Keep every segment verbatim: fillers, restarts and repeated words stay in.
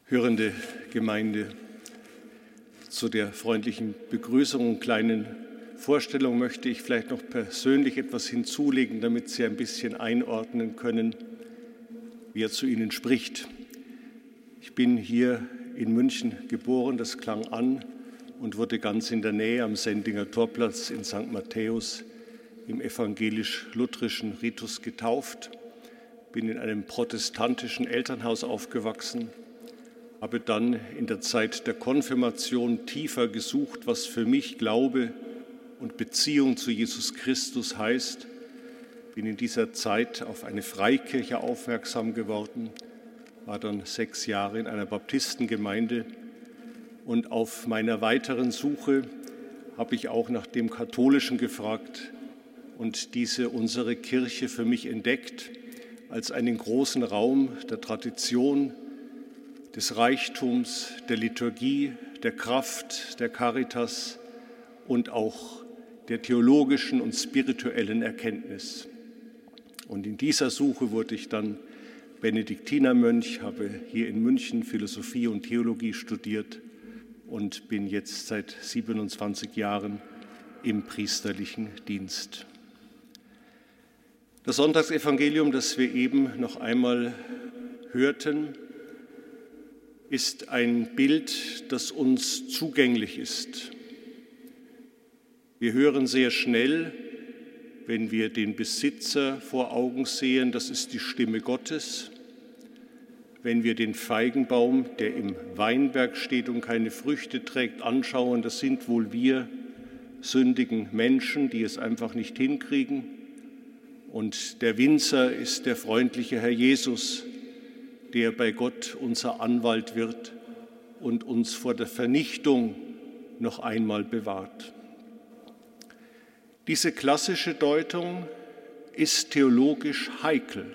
Hörende Gemeinde, zu der freundlichen Begrüßung und kleinen Vorstellung möchte ich vielleicht noch persönlich etwas hinzulegen, damit Sie ein bisschen einordnen können, wie er zu Ihnen spricht. Ich bin hier in München geboren, das klang an, und wurde ganz in der Nähe am Sendinger Torplatz in Sankt Matthäus im evangelisch-lutherischen Ritus getauft, bin in einem protestantischen Elternhaus aufgewachsen, habe dann in der Zeit der Konfirmation tiefer gesucht, was für mich Glaube und Beziehung zu Jesus Christus heißt, bin in dieser Zeit auf eine Freikirche aufmerksam geworden, war dann sechs Jahre in einer Baptistengemeinde und auf meiner weiteren Suche habe ich auch nach dem Katholischen gefragt und diese unsere Kirche für mich entdeckt als einen großen Raum der Tradition, des Reichtums, der Liturgie, der Kraft, der Caritas und auch der theologischen und spirituellen Erkenntnis. Und in dieser Suche wurde ich dann Benediktinermönch, habe hier in München Philosophie und Theologie studiert und bin jetzt seit siebenundzwanzig Jahren im priesterlichen Dienst. Das Sonntagsevangelium, das wir eben noch einmal hörten, ist ein Bild, das uns zugänglich ist. Wir hören sehr schnell, wenn wir den Besitzer vor Augen sehen, das ist die Stimme Gottes. Wenn wir den Feigenbaum, der im Weinberg steht und keine Früchte trägt, anschauen, das sind wohl wir sündigen Menschen, die es einfach nicht hinkriegen. Und der Winzer ist der freundliche Herr Jesus, der bei Gott unser Anwalt wird und uns vor der Vernichtung noch einmal bewahrt. Diese klassische Deutung ist theologisch heikel,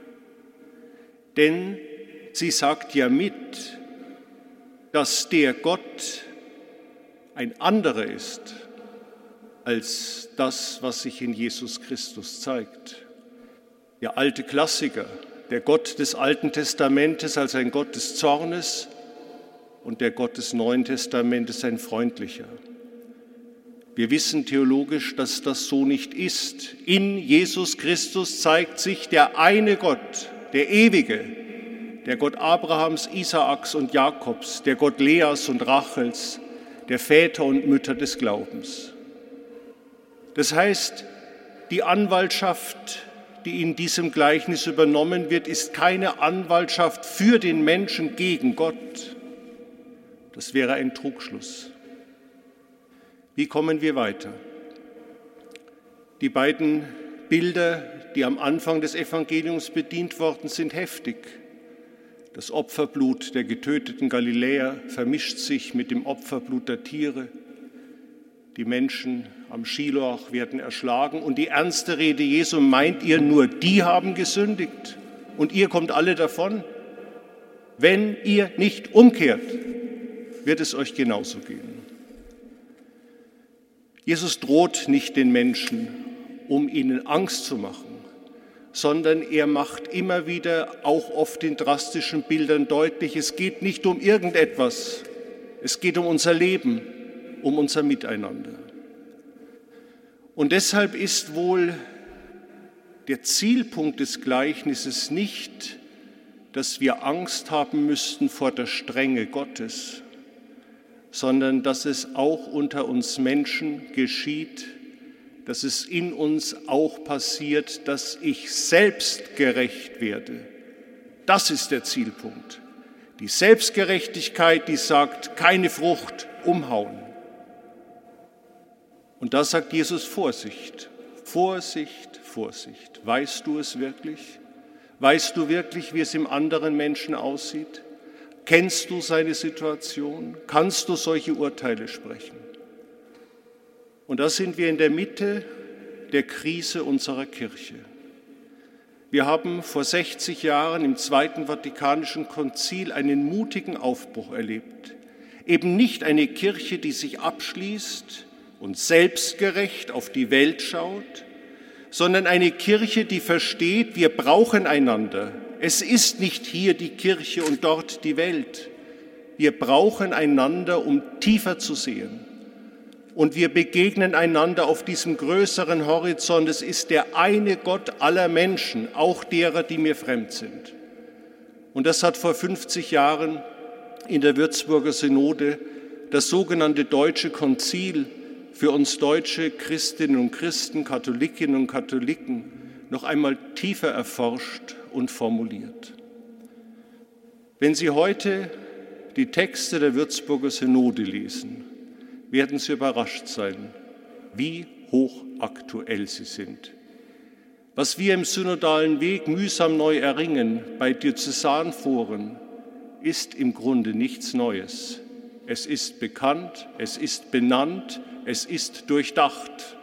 denn sie sagt ja mit, dass der Gott ein anderer ist als das, was sich in Jesus Christus zeigt. Der alte Klassiker, der Gott des Alten Testamentes als ein Gott des Zornes und der Gott des Neuen Testamentes ein freundlicher. Wir wissen theologisch, dass das so nicht ist. In Jesus Christus zeigt sich der eine Gott, der Ewige, der Gott Abrahams, Isaaks und Jakobs, der Gott Leas und Rachels, der Väter und Mütter des Glaubens. Das heißt, die Anwaltschaft, die in diesem Gleichnis übernommen wird, ist keine Anwaltschaft für den Menschen gegen Gott. Das wäre ein Trugschluss. Wie kommen wir weiter? Die beiden Bilder, die am Anfang des Evangeliums bedient worden sind, heftig. Das Opferblut der getöteten Galiläer vermischt sich mit dem Opferblut der Tiere. Die Menschen am Schiloach werden erschlagen und die ernste Rede Jesu, meint ihr, nur die haben gesündigt und ihr kommt alle davon? Wenn ihr nicht umkehrt, wird es euch genauso gehen. Jesus droht nicht den Menschen, um ihnen Angst zu machen, sondern er macht immer wieder, auch oft in drastischen Bildern deutlich, es geht nicht um irgendetwas, es geht um unser Leben, um unser Miteinander. Und deshalb ist wohl der Zielpunkt des Gleichnisses nicht, dass wir Angst haben müssten vor der Strenge Gottes, sondern dass es auch unter uns Menschen geschieht, dass es in uns auch passiert, dass ich selbst gerecht werde. Das ist der Zielpunkt. Die Selbstgerechtigkeit, die sagt, keine Frucht, umhauen. Und da sagt Jesus, Vorsicht, Vorsicht, Vorsicht. Weißt du es wirklich? Weißt du wirklich, wie es im anderen Menschen aussieht? Kennst du seine Situation? Kannst du solche Urteile sprechen? Und da sind wir in der Mitte der Krise unserer Kirche. Wir haben vor sechzig Jahren im Zweiten Vatikanischen Konzil einen mutigen Aufbruch erlebt. Eben nicht eine Kirche, die sich abschließt und selbstgerecht auf die Welt schaut, sondern eine Kirche, die versteht, wir brauchen einander. Es ist nicht hier die Kirche und dort die Welt, Wir brauchen einander, um tiefer zu sehen. Und wir begegnen einander auf diesem größeren Horizont. Es ist der eine Gott aller Menschen, auch derer, die mir fremd sind. Und das hat vor fünfzig Jahren in der Würzburger Synode das sogenannte Deutsche Konzil für uns deutsche Christinnen und Christen, Katholikinnen und Katholiken noch einmal tiefer erforscht und formuliert. Wenn Sie heute die Texte der Würzburger Synode lesen, werden Sie überrascht sein, wie hochaktuell sie sind. Was wir im synodalen Weg mühsam neu erringen bei Diözesanforen, ist im Grunde nichts Neues. Es ist bekannt, es ist benannt, es ist durchdacht.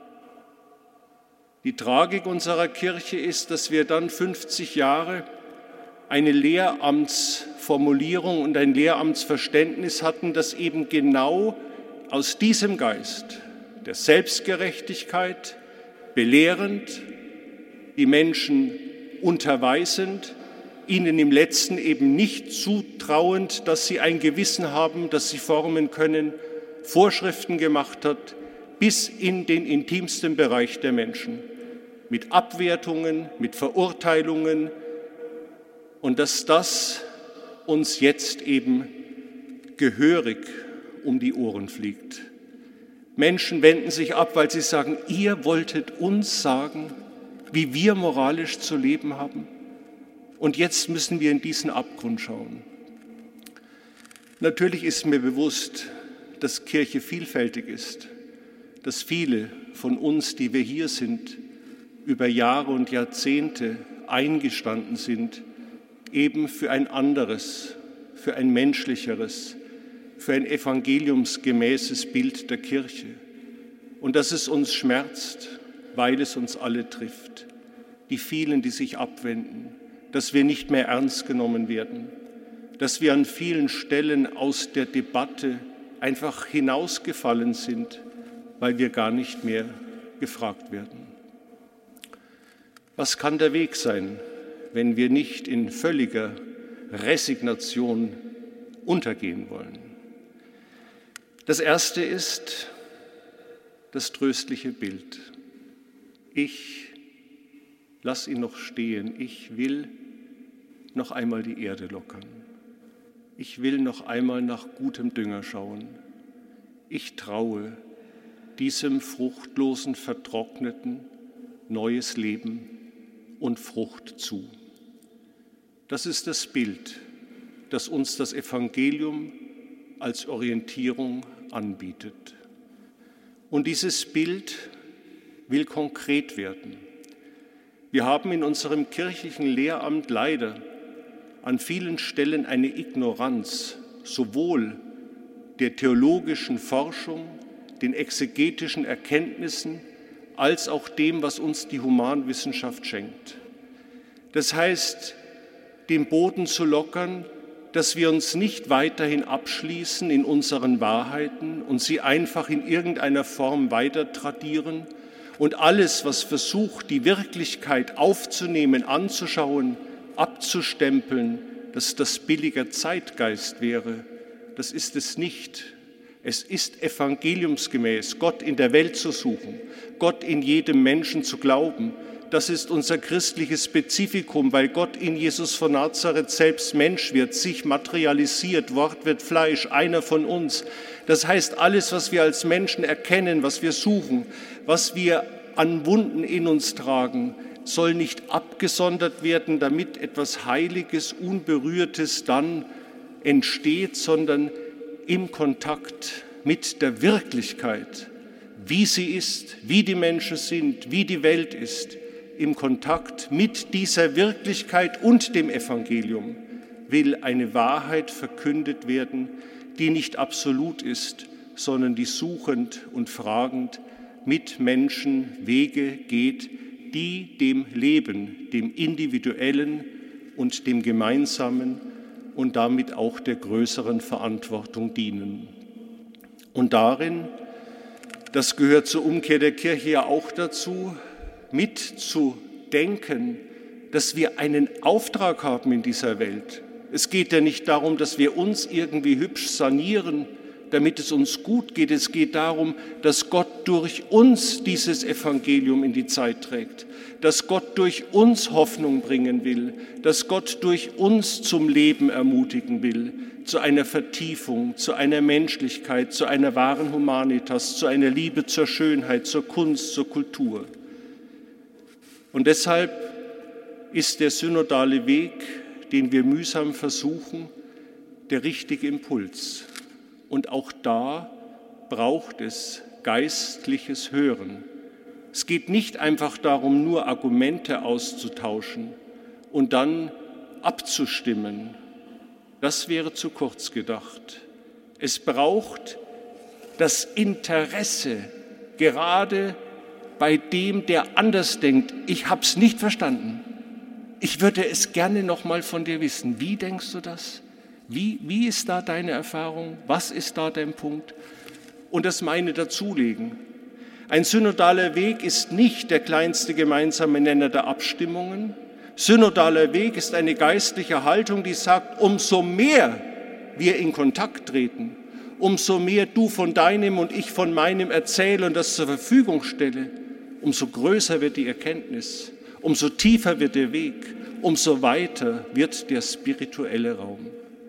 Die Tragik unserer Kirche ist, dass wir dann fünfzig Jahre eine Lehramtsformulierung und ein Lehramtsverständnis hatten, das eben genau aus diesem Geist der Selbstgerechtigkeit, belehrend, die Menschen unterweisend, ihnen im Letzten eben nicht zutrauend, dass sie ein Gewissen haben, das sie formen können, Vorschriften gemacht hat, bis in den intimsten Bereich der Menschen, mit Abwertungen, mit Verurteilungen, und dass das uns jetzt eben gehörig um die Ohren fliegt. Menschen wenden sich ab, weil sie sagen, ihr wolltet uns sagen, wie wir moralisch zu leben haben. Und jetzt müssen wir in diesen Abgrund schauen. Natürlich ist mir bewusst, dass Kirche vielfältig ist, dass viele von uns, die wir hier sind, über Jahre und Jahrzehnte eingestanden sind, eben für ein anderes, für ein menschlicheres, für ein evangeliumsgemäßes Bild der Kirche. Und dass es uns schmerzt, weil es uns alle trifft. Die vielen, die sich abwenden, dass wir nicht mehr ernst genommen werden, dass wir an vielen Stellen aus der Debatte einfach hinausgefallen sind, weil wir gar nicht mehr gefragt werden. Was kann der Weg sein, wenn wir nicht in völliger Resignation untergehen wollen? Das erste ist das tröstliche Bild. Ich lass ihn noch stehen. Ich will noch einmal die Erde lockern. Ich will noch einmal nach gutem Dünger schauen. Ich traue diesem fruchtlosen, vertrockneten neues Leben und Frucht zu. Das ist das Bild, das uns das Evangelium als Orientierung anbietet. Und dieses Bild will konkret werden. Wir haben in unserem kirchlichen Lehramt leider an vielen Stellen eine Ignoranz sowohl der theologischen Forschung, den exegetischen Erkenntnissen, als auch dem, was uns die Humanwissenschaft schenkt. Das heißt, den Boden zu lockern, dass wir uns nicht weiterhin abschließen in unseren Wahrheiten und sie einfach in irgendeiner Form weiter tradieren und alles, was versucht, die Wirklichkeit aufzunehmen, anzuschauen, abzustempeln, dass das billiger Zeitgeist wäre. Das ist es nicht. Es ist evangeliumsgemäß, Gott in der Welt zu suchen, Gott in jedem Menschen zu glauben. Das ist unser christliches Spezifikum, weil Gott in Jesus von Nazareth selbst Mensch wird, sich materialisiert, Wort wird Fleisch, einer von uns. Das heißt, alles, was wir als Menschen erkennen, was wir suchen, was wir an Wunden in uns tragen, soll nicht abgesondert werden, damit etwas Heiliges, Unberührtes dann entsteht, sondern im Kontakt mit der Wirklichkeit, wie sie ist, wie die Menschen sind, wie die Welt ist, im Kontakt mit dieser Wirklichkeit und dem Evangelium will eine Wahrheit verkündet werden, die nicht absolut ist, sondern die suchend und fragend mit Menschen Wege geht, die dem Leben, dem Individuellen und dem Gemeinsamen und damit auch der größeren Verantwortung dienen. Und darin, das gehört zur Umkehr der Kirche ja auch dazu, mitzudenken, dass wir einen Auftrag haben in dieser Welt. Es geht ja nicht darum, dass wir uns irgendwie hübsch sanieren, damit es uns gut geht. Es geht darum, dass Gott durch uns dieses Evangelium in die Zeit trägt, dass Gott durch uns Hoffnung bringen will, dass Gott durch uns zum Leben ermutigen will, zu einer Vertiefung, zu einer Menschlichkeit, zu einer wahren Humanitas, zu einer Liebe zur Schönheit, zur Kunst, zur Kultur. Und deshalb ist der synodale Weg, den wir mühsam versuchen, der richtige Impuls. Und auch da braucht es geistliches Hören. Es geht nicht einfach darum, nur Argumente auszutauschen und dann abzustimmen. Das wäre zu kurz gedacht. Es braucht das Interesse, gerade bei dem, der anders denkt. Ich habe es nicht verstanden. Ich würde es gerne noch mal von dir wissen. Wie denkst du das? Wie, wie ist da deine Erfahrung? Was ist da dein Punkt? Und das meine dazulegen. Ein synodaler Weg ist nicht der kleinste gemeinsame Nenner der Abstimmungen. Synodaler Weg ist eine geistliche Haltung, die sagt, umso mehr wir in Kontakt treten, umso mehr du von deinem und ich von meinem erzähle und das zur Verfügung stelle, umso größer wird die Erkenntnis, umso tiefer wird der Weg, umso weiter wird der spirituelle Raum.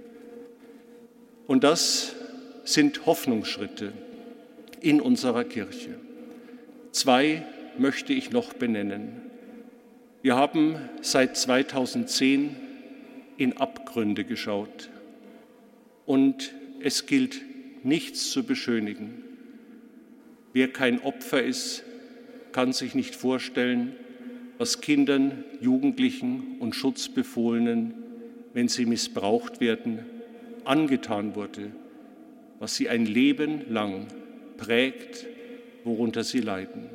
Und das sind Hoffnungsschritte in unserer Kirche. Zwei möchte ich noch benennen. Wir haben seit zweitausendzehn in Abgründe geschaut und es gilt nichts zu beschönigen. Wer kein Opfer ist, kann sich nicht vorstellen, was Kindern, Jugendlichen und Schutzbefohlenen, wenn sie missbraucht werden, angetan wurde, was sie ein Leben lang prägt, worunter sie leiden.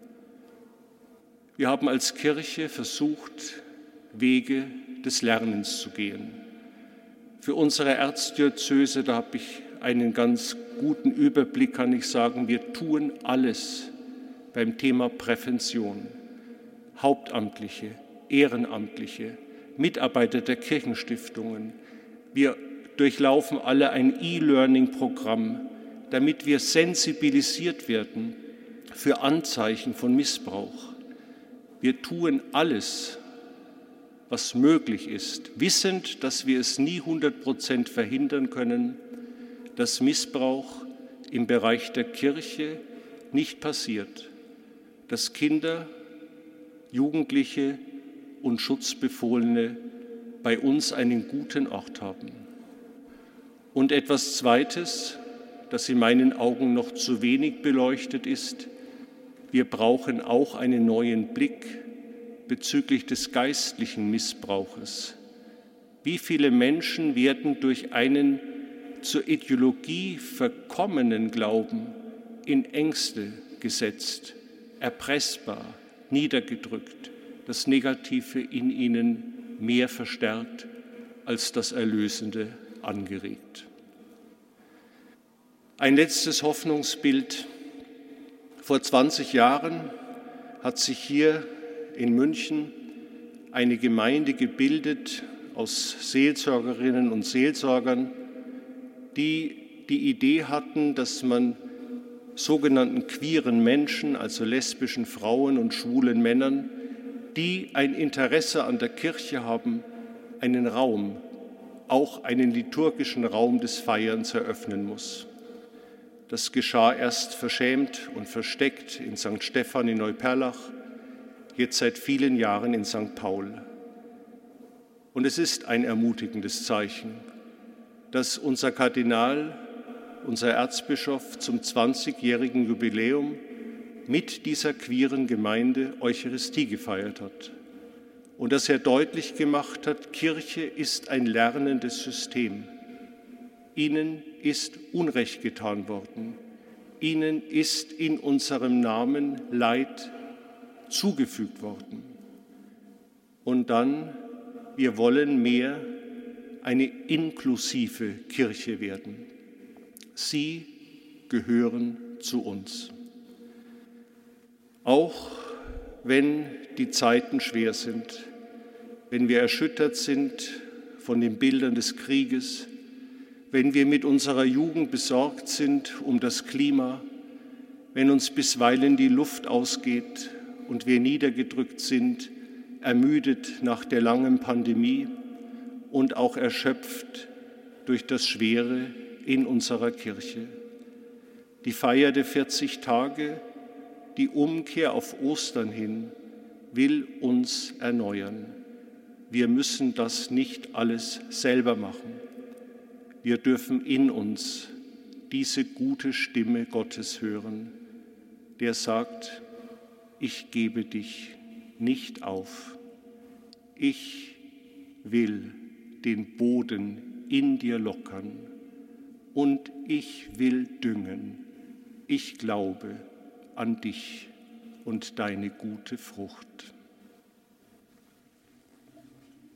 Wir haben als Kirche versucht, Wege des Lernens zu gehen. Für unsere Erzdiözese, da habe ich einen ganz guten Überblick, kann ich sagen, wir tun alles beim Thema Prävention. Hauptamtliche, Ehrenamtliche, Mitarbeiter der Kirchenstiftungen. Wir durchlaufen alle ein E-Learning-Programm, damit wir sensibilisiert werden für Anzeichen von Missbrauch. Wir tun alles, was möglich ist, wissend, dass wir es nie hundert Prozent verhindern können, dass Missbrauch im Bereich der Kirche nicht passiert, dass Kinder, Jugendliche und Schutzbefohlene bei uns einen guten Ort haben. Und etwas Zweites, das in meinen Augen noch zu wenig beleuchtet ist, wir brauchen auch einen neuen Blick bezüglich des geistlichen Missbrauches. Wie viele Menschen werden durch einen zur Ideologie verkommenen Glauben in Ängste gesetzt, erpressbar, niedergedrückt, das Negative in ihnen mehr verstärkt als das Erlösende angeregt. Ein letztes Hoffnungsbild. Vor zwanzig Jahren hat sich hier in München eine Gemeinde gebildet aus Seelsorgerinnen und Seelsorgern, die die Idee hatten, dass man sogenannten queeren Menschen, also lesbischen Frauen und schwulen Männern, die ein Interesse an der Kirche haben, einen Raum, auch einen liturgischen Raum des Feierns eröffnen muss. Das geschah erst verschämt und versteckt in Sankt Stephan in Neuperlach, jetzt seit vielen Jahren in Sankt Paul. Und es ist ein ermutigendes Zeichen, dass unser Kardinal, unser Erzbischof zum zwanzigjährigen Jubiläum mit dieser queeren Gemeinde Eucharistie gefeiert hat und dass er deutlich gemacht hat, Kirche ist ein lernendes System. Ihnen ist Unrecht getan worden. Ihnen ist in unserem Namen Leid zugefügt worden. Und dann, wir wollen mehr eine inklusive Kirche werden. Sie gehören zu uns. Auch wenn die Zeiten schwer sind, wenn wir erschüttert sind von den Bildern des Krieges, wenn wir mit unserer Jugend besorgt sind um das Klima, wenn uns bisweilen die Luft ausgeht und wir niedergedrückt sind, ermüdet nach der langen Pandemie und auch erschöpft durch das Schwere in unserer Kirche. Die Feier der vierzig Tage, die Umkehr auf Ostern hin, will uns erneuern. Wir müssen das nicht alles selber machen. Wir dürfen in uns diese gute Stimme Gottes hören, der sagt, ich gebe dich nicht auf. Ich will den Boden in dir lockern und ich will düngen. Ich glaube an dich und deine gute Frucht.